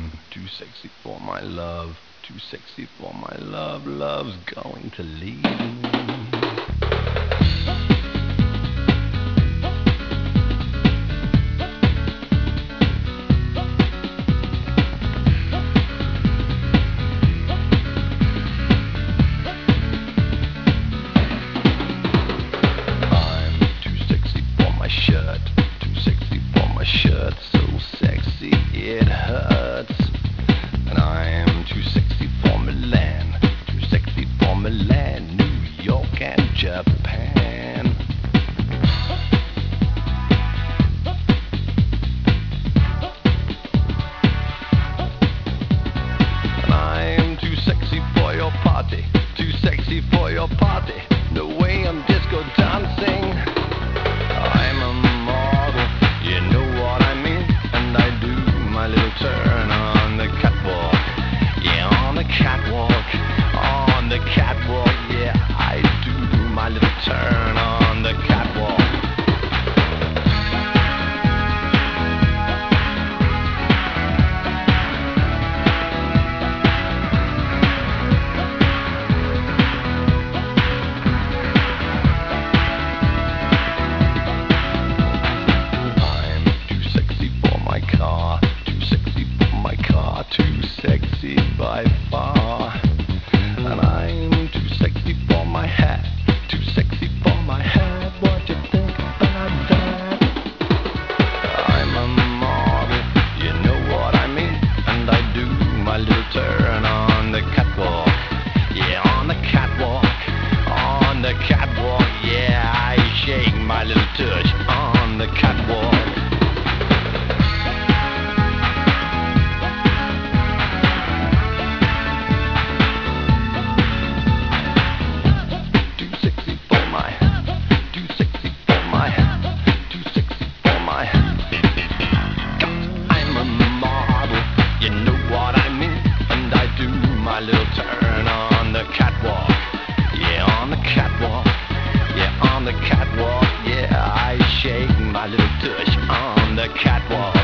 Too sexy for my love, too sexy for my love, love's going to leave me. I'm too sexy for my shirt, too sexy for my shirt, so sexy it hurts. And I am too sexy for Milan, too sexy for Milan, New York and Japan. And I am too sexy for your party, too sexy for your party. No way I'm disco dancing. I'm a model, you know what I mean. And I do my little turn on the catwalk. Yeah, on the catwalk, on the catwalk. Yeah, I do my little turn on the catwalk. I'm too sexy for my car, too sexy for my car, too sexy by far. And I'm too sexy for my hat, too sexy for my hat. What do you think about that? I'm a model, you know what I mean. And I do my little turn on the catwalk. Yeah, on the catwalk, on the catwalk. Yeah, I shake my little tush on the catwalk. Too sexy for my, too sexy for my, too sexy for my. I'm a model, you know what I mean. And I do my little turn on the catwalk. Yeah, on the catwalk. Yeah, on the catwalk. Yeah, I shake my little tush on the catwalk.